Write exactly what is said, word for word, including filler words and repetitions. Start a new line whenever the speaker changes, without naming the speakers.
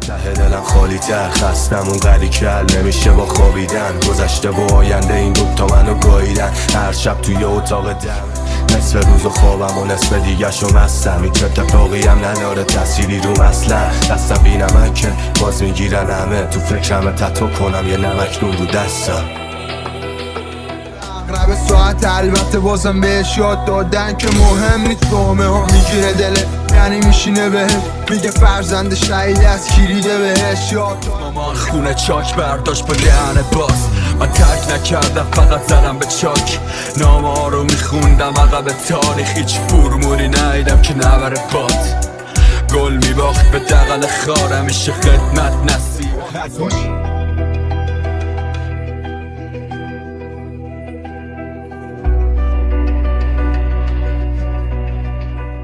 ته دلم خالی تر، خستم اون قلی کل نمیشه با خوابیدن. گذشته و آینده این دوتا منو گاییدن. هر شب توی اتاق دم نصف روز و خوابم و نصف دیگه شو مستم. هیچ اتفاقی هم نداره تأثیری رو اصلا. دستم بی نمکه باز میگیرن همه. تو فکرم تتو کنم یه نمک نون رو دستم.
اقرب ساعت البته بازم بهش یاد دادن که مهم نیست تومه ها میگیره دله، یعنی میشینه به میگه فرزند شهید از کلیده بهش یاد.
مامان خونه چاک برداشت با دهن باز. من ترک نکردم فقط زدم به چاک. نامه ها رو میخوندم عقب تاریخ. هیچ فرمولی ندیدم که نبره باد. گل میباخت به دقل خار، همیشه خدمت نصیب.